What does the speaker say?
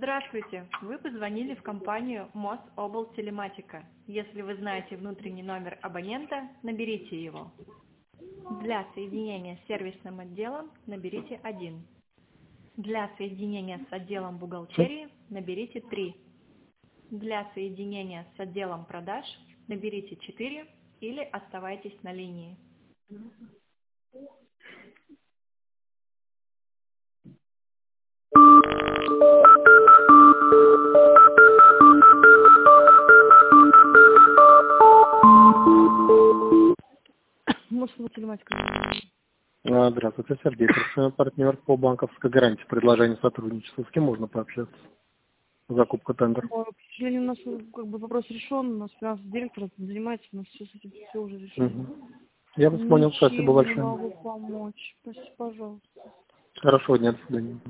Здравствуйте! Вы позвонили в компанию Мособлтелематика. Если вы знаете внутренний номер абонента, наберите его. Для соединения с сервисным отделом наберите 1. Для соединения с отделом бухгалтерии наберите 3. Для соединения с отделом продаж наберите 4 или оставайтесь на линии. Мособлтелематика. Здравствуйте, Сергей, профессиональный партнер по банковской гарантии. Предложение сотрудничества. С кем можно пообщаться? Закупка тендер. К сожалению, у нас вопрос решен, у нас финансовый директор занимается, у нас все с этим все уже решено. Я вас понял, спасибо большое. Не могу помочь. Спасибо, пожалуйста. Хорошего дня, до свидания.